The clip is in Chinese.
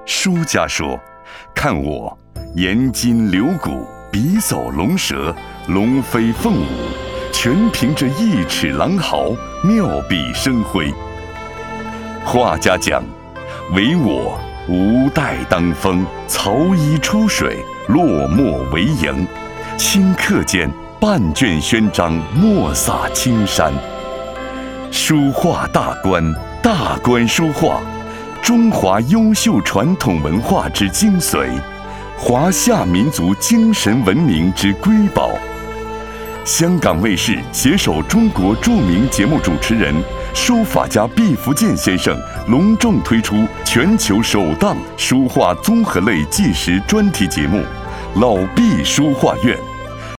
书家说，看我颜筋柳骨，笔走龙蛇，龙飞凤舞，全凭着一尺狼毫，妙笔生辉。画家讲，唯我无带当风，曹衣出水，落墨为萤，顷刻间半卷宣章，墨洒青山。书画大观，大观书画，中华优秀传统文化之精髓，华夏民族精神文明之瑰宝。香港卫视携手中国著名节目主持人、书法家毕福剑先生，隆重推出全球首档书画综合类纪实专题节目《老毕书画院》。